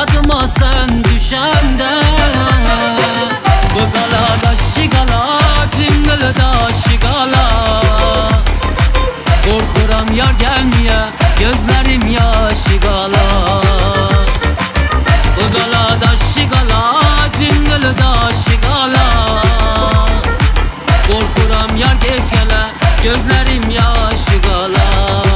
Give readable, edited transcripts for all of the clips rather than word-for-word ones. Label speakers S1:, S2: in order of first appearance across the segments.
S1: yadıma sen düşende. Bu galada şigala, cingılda şigala. Korkuram yar gelmeye, gözlerim yaşı gala. Bu galada şigala, cingılda şigala. Korkuram yar geç gele, gözlerim yaşı gala.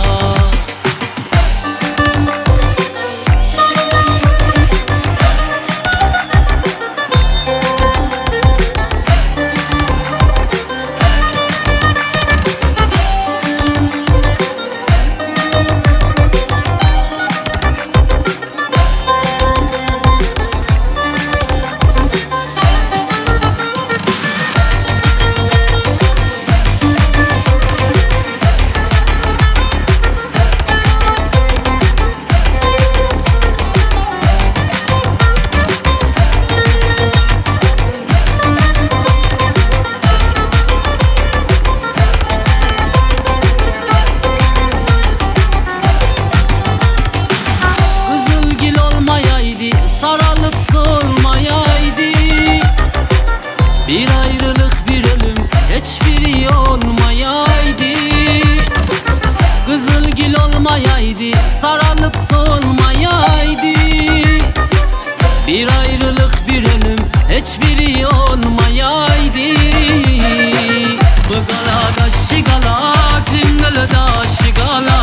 S1: Sarılıp solmayaydı. Bir ayrılık bir ölüm hiçbiri olmayaydı. Kızılgül olmayaydı, sarılıp solmayaydı. Bir ayrılık bir ölüm hiçbiri olmayaydı. Bu galada şigala, cingılda şigala.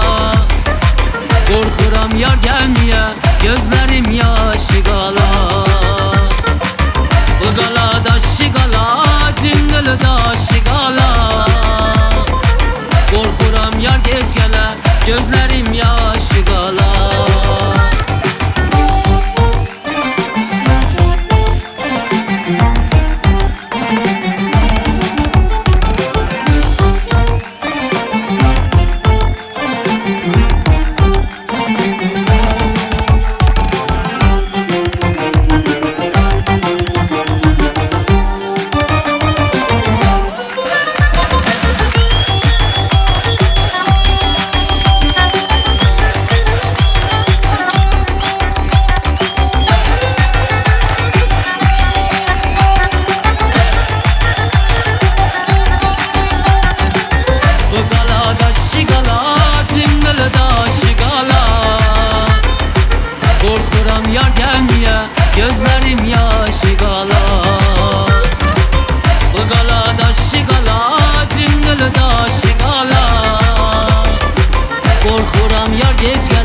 S1: Korkuram yar gelmeye, gözlerim yaşı gala. Bu galada şigala, cingılda şigala. Korkuram yar geç gele, gözlerim yaşı gala. Korkuram yar gelmeye, gözlerim yaşı gala. Bu galada şigala, cingılda şigala. Korkuram yar geç